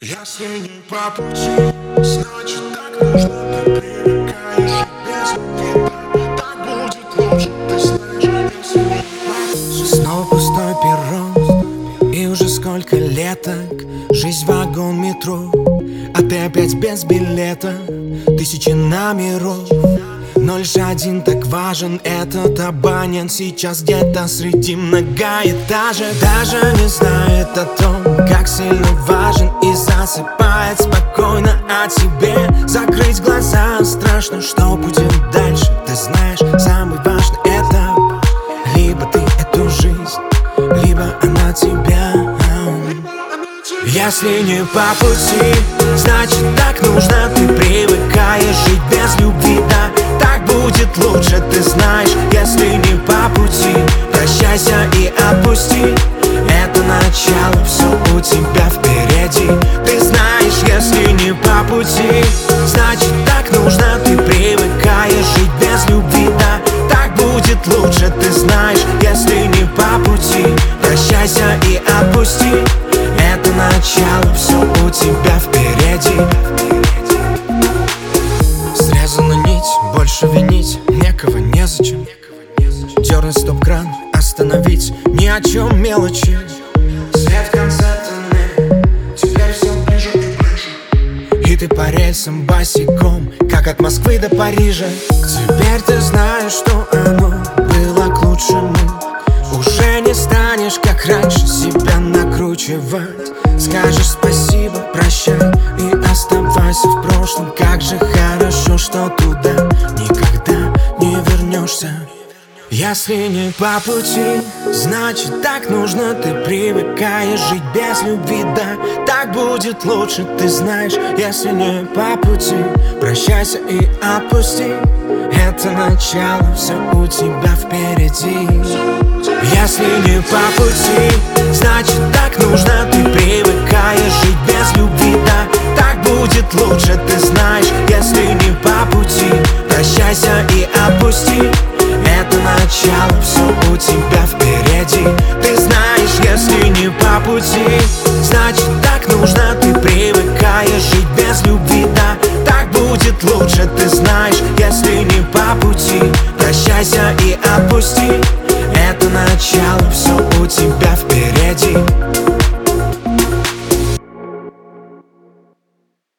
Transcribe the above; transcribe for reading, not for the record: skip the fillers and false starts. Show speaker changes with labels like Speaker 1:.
Speaker 1: Если не по пути, значит так нужно. Ты привыкаешь и без любви. Так будет лучше, ты знаешь. Если не по пути.
Speaker 2: Снова пустой перрон, и уже сколько леток. Жизнь вагон метро, а ты опять без билета. Тысячи номеров, но лишь один так важен. Этот абонент сейчас где-то среди многоэтажек. Даже не знает о том, как сильно важен, и засыпает спокойно о тебе. Закрыть глаза страшно, что будет дальше. Ты знаешь, самый важный этап: либо ты эту жизнь, либо она тебя. Если не по пути, значит так нужно. Ты привыкаешь жить без любви, да, так будет лучше, ты знаешь. Если не по пути, прощайся и отпусти. Это начало, все у тебя впереди. Ты знаешь, если не по пути, значит так нужно. Ты привыкаешь жить без любви, да, так будет лучше, ты знаешь. Если не по пути, прощайся и отпусти. Это начало, все у тебя впереди. Срезана нить, больше винить некого незачем. Дернуть стоп-кран, остановить ни о чем мелочи.
Speaker 1: Свет в конце тоннеля, теперь все ближе и ближе.
Speaker 2: И ты по рельсам босиком, как от Москвы до Парижа. Теперь ты знаешь, что оно было к лучшему. Уже не станешь, как раньше, себя накручивать. Скажешь спасибо, прощай и оставайся в прошлом. Как же хорошо, что туда никогда не вернешься. Если не по пути, значит так нужно. Ты привыкаешь жить без любви, да, так будет лучше, ты знаешь. Если не по пути, прощайся и отпусти. Это начало, все у тебя впереди. Если не по пути, значит так нужно. Ты привыкаешь жить без любви, да, так будет лучше, ты знаешь. Если не по пути, прощайся и отпусти. Это начало, все у тебя впереди. Ты знаешь, если не по пути, значит так нужно. Ты привыкаешь жить без любви, да, так будет лучше, ты знаешь. Если не по пути, прощайся и отпусти. Это начало, все у тебя впереди.